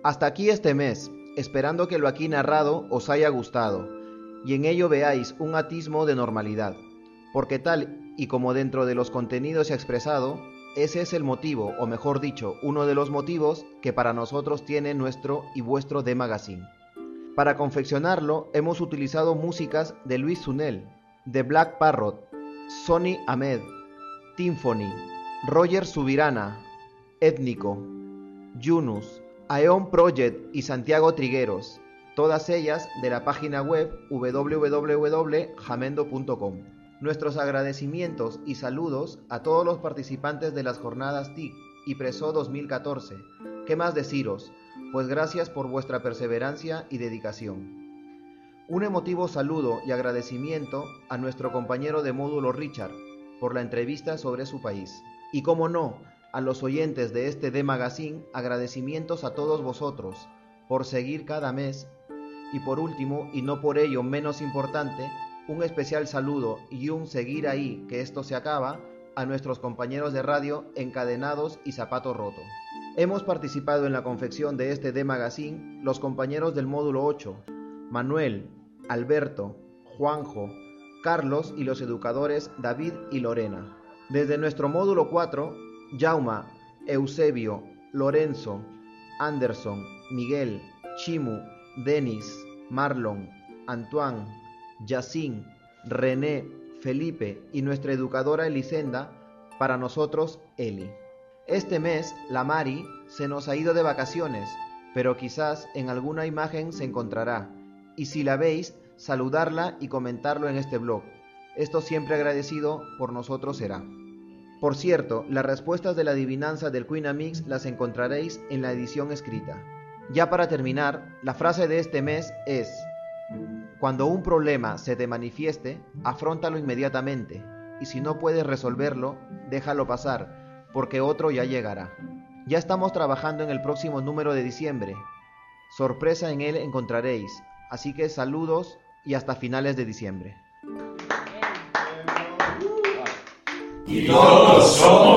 Hasta aquí este mes, esperando que lo aquí narrado os haya gustado, y en ello veáis un atismo de normalidad, porque tal y como dentro de los contenidos se ha expresado, ese es el motivo, o mejor dicho, uno de los motivos que para nosotros tiene nuestro y vuestro The Magazine. Para confeccionarlo hemos utilizado músicas de Luis Sunel, de Black Parrot, Sonny Ahmed, Tymphony, Roger Subirana, Étnico, Yunus, Aeon Project y Santiago Trigueros, todas ellas de la página web www.jamendo.com. Nuestros agradecimientos y saludos a todos los participantes de las jornadas TIC y Preso 2014. ¿Qué más deciros? Pues gracias por vuestra perseverancia y dedicación. Un emotivo saludo y agradecimiento a nuestro compañero de módulo Richard por la entrevista sobre su país. Y como no, a los oyentes de este The Magazine, agradecimientos a todos vosotros por seguir cada mes. Y por último, y no por ello menos importante, un especial saludo y un seguir ahí que esto se acaba a nuestros compañeros de radio Encadenados y Zapato Roto. Hemos participado en la confección de este The Magazine los compañeros del módulo 8, Manuel, Alberto, Juanjo, Carlos y los educadores David y Lorena. Desde nuestro módulo 4, Jauma, Eusebio, Lorenzo, Anderson, Miguel, Chimu, Denis, Marlon, Antoine, Yacine, René, Felipe y nuestra educadora Elisenda, para nosotros Eli. Este mes la Mari se nos ha ido de vacaciones, pero quizás en alguna imagen se encontrará, y si la veis, saludarla y comentarlo en este blog. Esto siempre agradecido por nosotros será. Por cierto, las respuestas de la adivinanza del Queen Amix las encontraréis en la edición escrita. Ya para terminar, la frase de este mes es: cuando un problema se te manifieste, afróntalo inmediatamente, y si no puedes resolverlo, déjalo pasar, porque otro ya llegará. Ya estamos trabajando en el próximo número de diciembre. Sorpresa en él encontraréis, así que saludos y hasta finales de diciembre. Y todos somos